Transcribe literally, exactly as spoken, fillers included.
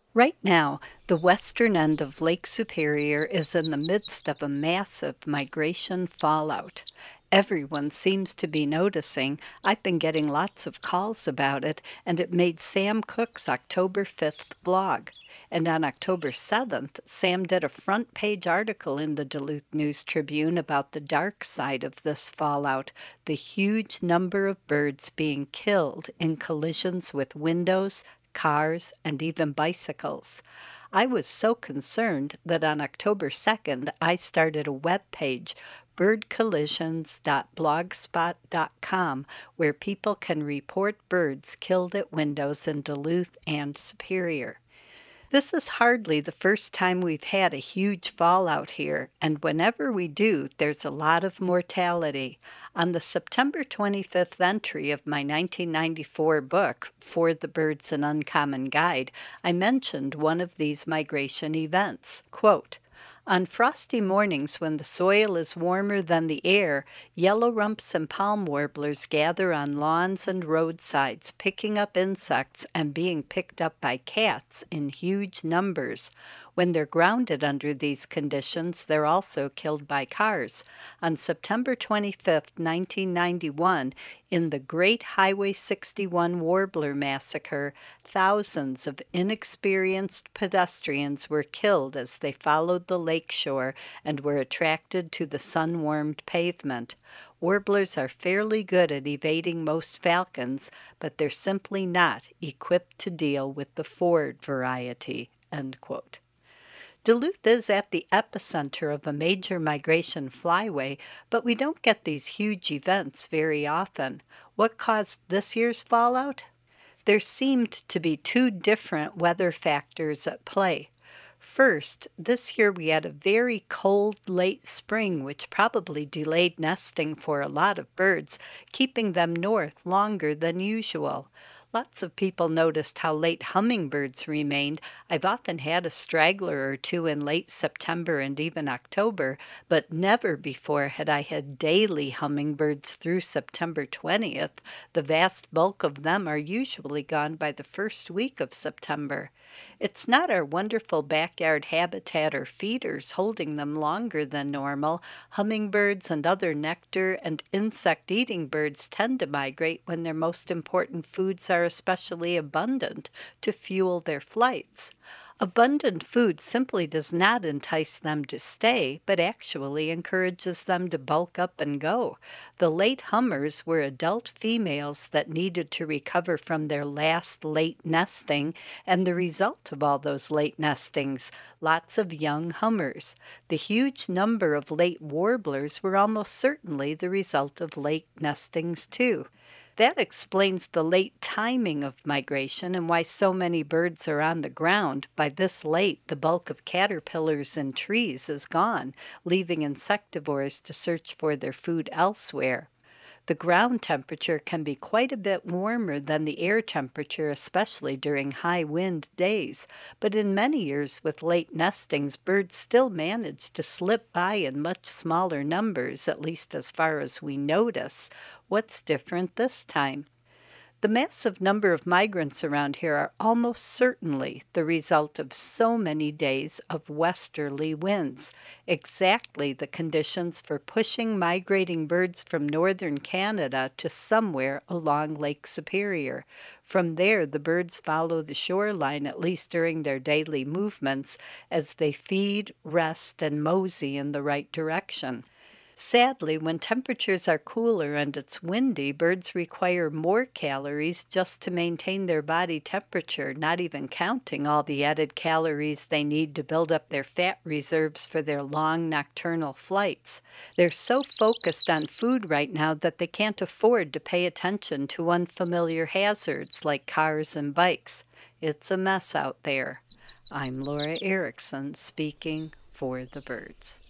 Right now, the western end of Lake Superior is in the midst of a massive migration fallout. Everyone seems to be noticing. I've been getting lots of calls about it, and it made Sam Cook's October fifth blog. And on October seventh, Sam did a front page article in the Duluth News Tribune about the dark side of this fallout, the huge number of birds being killed in collisions with windows, cars, and even bicycles. I was so concerned that on October second, I started a web page, bird collisions dot blogspot dot com, where people can report birds killed at windows in Duluth and Superior. This is hardly the first time we've had a huge fallout here, and whenever we do, there's a lot of mortality. On the September twenty-fifth entry of my nineteen ninety-four book, For the Birds An Uncommon Guide, I mentioned one of these migration events. Quote, "On frosty mornings when the soil is warmer than the air, yellow rumps and palm warblers gather on lawns and roadsides, picking up insects and being picked up by cats in huge numbers. When they're grounded under these conditions, they're also killed by cars. On September twenty-fifth, nineteen ninety-one, in the Great Highway sixty-one Warbler Massacre, thousands of inexperienced pedestrians were killed as they followed the lakeshore and were attracted to the sun-warmed pavement. Warblers are fairly good at evading most falcons, but they're simply not equipped to deal with the Ford variety." End quote. Duluth is at the epicenter of a major migration flyway, but we don't get these huge events very often. What caused this year's fallout? There seemed to be two different weather factors at play. First, this year we had a very cold late spring, which probably delayed nesting for a lot of birds, keeping them north longer than usual. Lots of people noticed how late hummingbirds remained. I've often had a straggler or two in late September and even October, but never before had I had daily hummingbirds through September twentieth. The vast bulk of them are usually gone by the first week of September. It's not our wonderful backyard habitat or feeders holding them longer than normal. Hummingbirds and other nectar and insect-eating birds tend to migrate when their most important foods are especially abundant to fuel their flights. Abundant food simply does not entice them to stay, but actually encourages them to bulk up and go. The late hummers were adult females that needed to recover from their last late nesting, and the result of all those late nestings, lots of young hummers. The huge number of late warblers were almost certainly the result of late nestings too. That explains the late timing of migration and why so many birds are on the ground. By this late, the bulk of caterpillars in trees is gone, leaving insectivores to search for their food elsewhere. The ground temperature can be quite a bit warmer than the air temperature, especially during high wind days. But in many years with late nestings, birds still manage to slip by in much smaller numbers, at least as far as we notice. What's different this time? The massive number of migrants around here are almost certainly the result of so many days of westerly winds, exactly the conditions for pushing migrating birds from northern Canada to somewhere along Lake Superior. From there, the birds follow the shoreline, at least during their daily movements, as they feed, rest, and mosey in the right direction. Sadly, when temperatures are cooler and it's windy, birds require more calories just to maintain their body temperature, not even counting all the added calories they need to build up their fat reserves for their long nocturnal flights. They're so focused on food right now that they can't afford to pay attention to unfamiliar hazards like cars and bikes. It's a mess out there. I'm Laura Erickson, speaking for the birds.